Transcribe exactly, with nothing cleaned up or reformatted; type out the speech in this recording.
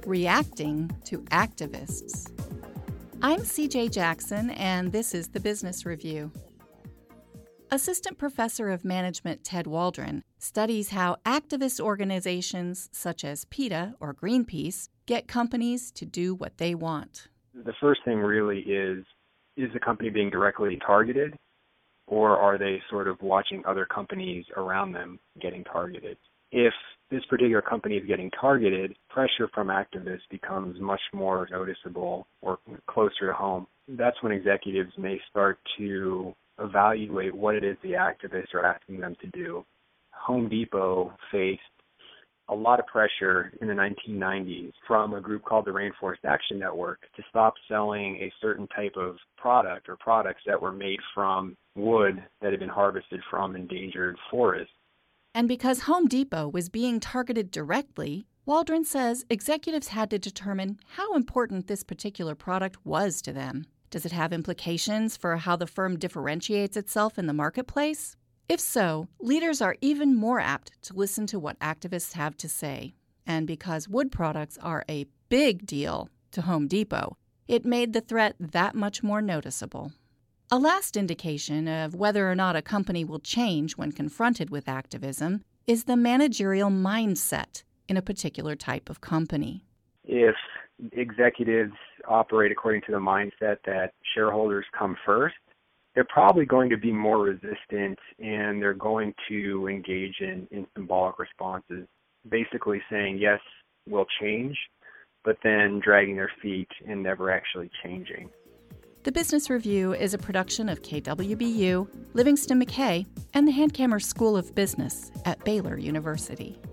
reacting to activists. I'm C J Jackson, and this is the Business Review. Assistant Professor of Management Ted Waldron studies how activist organizations such as PETA or Greenpeace get companies to do what they want. The first thing really is, is the company being directly targeted, or are they sort of watching other companies around them getting targeted? If this particular company is getting targeted, pressure from activists becomes much more noticeable or closer to home. That's when executives may start to evaluate what it is the activists are asking them to do. Home Depot faced a lot of pressure in the nineteen nineties from a group called the Rainforest Action Network to stop selling a certain type of product or products that were made from wood that had been harvested from endangered forests. And because Home Depot was being targeted directly, Waldron says executives had to determine how important this particular product was to them. Does it have implications for how the firm differentiates itself in the marketplace? If so, leaders are even more apt to listen to what activists have to say. And because wood products are a big deal to Home Depot, it made the threat that much more noticeable. A last indication of whether or not a company will change when confronted with activism is the managerial mindset in a particular type of company. If executives operate according to the mindset that shareholders come first, they're probably going to be more resistant, and they're going to engage in, in symbolic responses, basically saying, yes, we'll change, but then dragging their feet and never actually changing. The Business Review is a production of K W B U, Livingston McKay, and the Hankamer School of Business at Baylor University.